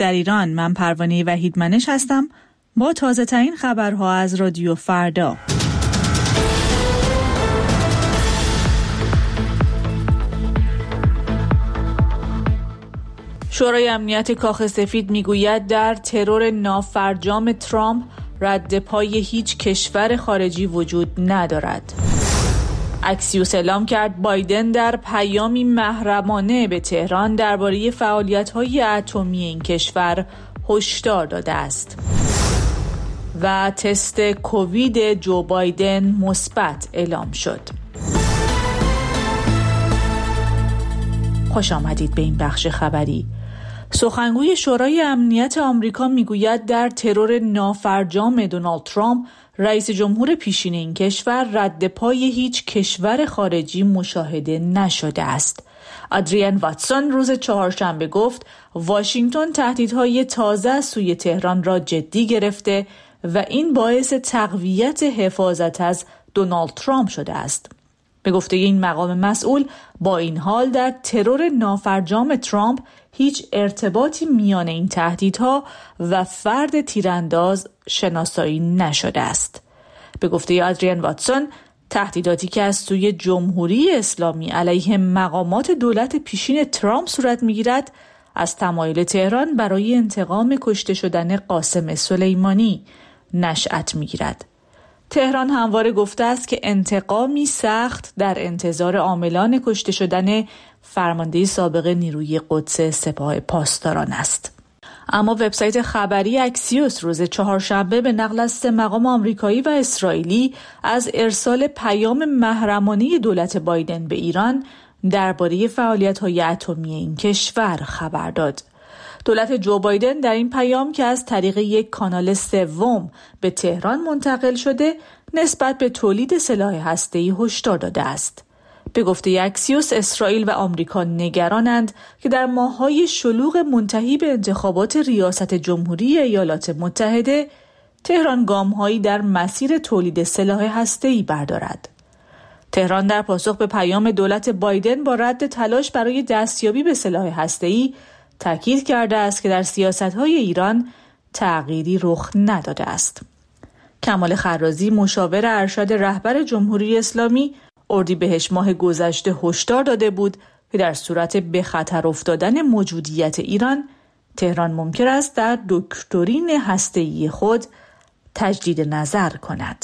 در ایران. من پروانه وحیدمنش هستم با تازه ترین خبرها از رادیو فردا. شورای امنیت کاخ سفید میگوید در ترور نافرجام ترامپ رد پای هیچ کشور خارجی وجود ندارد. اکسیوس اعلام کرد بایدن در پیامی محرمانه به تهران درباره فعالیت‌های اتمی این کشور هشدار داده است. و تست کووید جو بایدن مثبت اعلام شد. خوش آمدید به این بخش خبری. سخنگوی شورای امنیت آمریکا میگوید در ترور نافرجام دونالد ترامپ رئیس جمهور پیشین این کشور رد پای هیچ کشور خارجی مشاهده نشده است. آدریان واتسون روز چهارشنبه گفت واشنگتن تهدیدهای تازه از سوی تهران را جدی گرفته و این باعث تقویت حفاظت از دونالد ترامپ شده است. به گفته این مقام مسئول با این حال در ترور نافرجام ترامپ هیچ ارتباطی میان این تهدیدها و فرد تیرانداز شناسایی نشده است. به گفته آدریان واتسون تهدیداتی که از سوی جمهوری اسلامی علیه مقامات دولت پیشین ترامپ صورت میگیرد از تمایل تهران برای انتقام کشته شدن قاسم سلیمانی نشأت میگیرد. تهران همواره گفته است که انتقامی سخت در انتظار عاملان کشته شدن فرمانده سابق نیروی قدس سپاه پاسداران است. اما وبسایت خبری اکسیوس روز چهارشنبه به نقل از 3 مقام آمریکایی و اسرائیلی از ارسال پیام محرمانه دولت بایدن به ایران درباره فعالیت‌های اتمی این کشور خبر داد. دولت جو بایدن در این پیام که از طریق یک کانال سوم به تهران منتقل شده نسبت به تولید سلاح هسته‌ای هشدار داده است. به گفته اکسیوس اسرائیل و آمریکا نگرانند که در ماه‌های شلوغ منتهی به انتخابات ریاست جمهوری ایالات متحده تهران گام‌هایی در مسیر تولید سلاح هسته‌ای بردارد. تهران در پاسخ به پیام دولت بایدن با رد تلاش برای دستیابی به سلاح هسته‌ای تاکید کرده است که در سیاست‌های ایران تغییری رخ نداده است. کمال خرازی مشاور ارشد رهبر جمهوری اسلامی اردیبهشت ماه گذشته هشدار داده بود که در صورت به خطر افتادن موجودیت ایران تهران ممکن است در دکترین هسته‌ای خود تجدید نظر کند.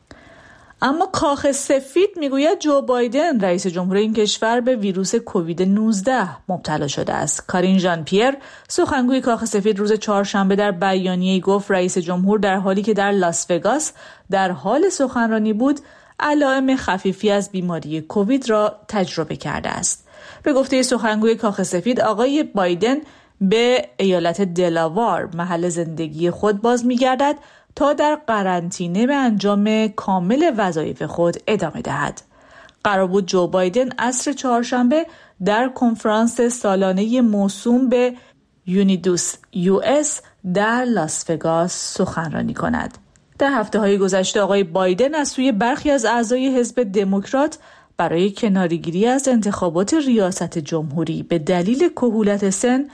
اما کاخ سفید میگوید جو بایدن رئیس جمهور این کشور به ویروس کووید 19 مبتلا شده است. کارین ژان پیر سخنگوی کاخ سفید روز چهارشنبه در بیانیه‌ای گفت رئیس جمهور در حالی که در لاس وگاس در حال سخنرانی بود علائم خفیفی از بیماری کووید را تجربه کرده است. به گفته سخنگوی کاخ سفید آقای بایدن به ایالت دلاوار محل زندگی خود باز می‌گردد تا در قرنطینه به انجام کامل وظایف خود ادامه دهد. قرار بود جو بایدن عصر چهارشنبه در کنفرانس سالانه موسوم به یونیدوس US در لاس وگاس سخنرانی کند. در هفته‌های گذشته آقای بایدن از سوی برخی از اعضای حزب دموکرات برای کناره‌گیری از انتخابات ریاست جمهوری به دلیل کهولت سن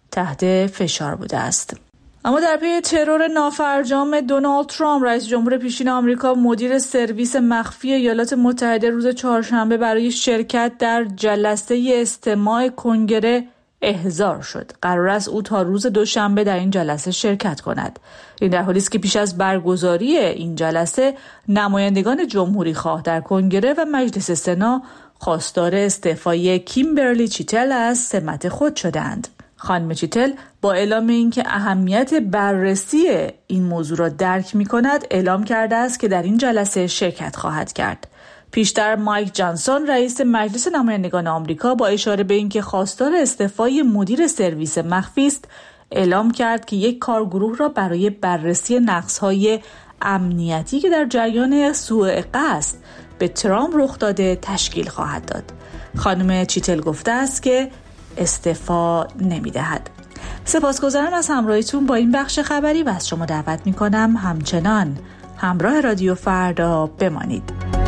تحت فشار بوده است. اما در پی ترور نافرجام دونالد ترامپ رئیس جمهور پیشین آمریکا مدیر سرویس مخفی ایالات متحده روز چهارشنبه برای شرکت در جلسه استماع کنگره احضار شد. قرار است او تا روز دوشنبه در این جلسه شرکت کند. این در حالی است که پیش از برگزاری این جلسه نمایندگان جمهوری خواه در کنگره و مجلس سنا خواستار استعفای کیمبرلی چیتل از سمت خود شدند. خانم چیتل با اعلام اینکه اهمیت بررسی این موضوع را درک می‌کند اعلام کرده است که در این جلسه شرکت خواهد کرد. پیشتر مایک جانسون رئیس مجلس نمایندگان آمریکا با اشاره به اینکه خواستار استعفای مدیر سرویس مخفی است اعلام کرد که یک کارگروه را برای بررسی نقص‌های امنیتی که در جریان سوء قصد به ترامپ رخ داده تشکیل خواهد داد. خانم چیتل گفته است که استعفا نمی‌دهد. سپاسگزارم از همراهیتون با این بخش خبری و از شما دعوت می‌کنم همچنان همراه رادیو فردا بمانید.